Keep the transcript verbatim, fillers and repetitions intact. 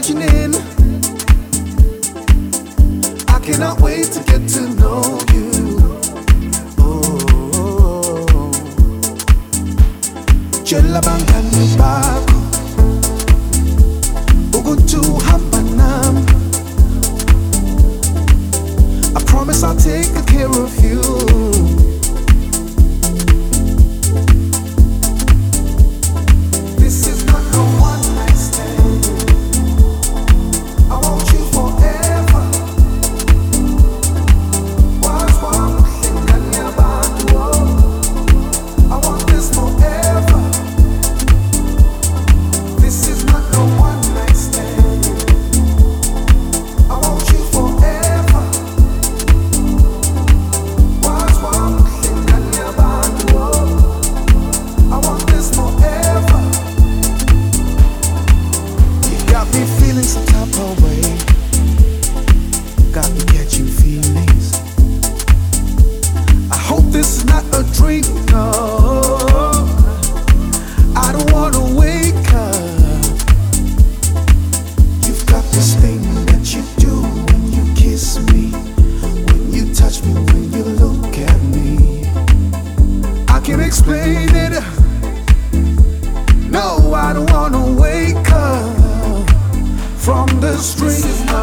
imagining. I cannot wait to get to know you. Oh, Jelabangani bako ukutuhamba nami. I promise I'll take good care of you. Some type of way, got me catching feelings. I hope this is not a dream, no. I don't wanna wake up. You've got this thing that you do when you kiss me, when you touch me, when you look at me. I can't explain it. No, I don't wanna wake up from the street.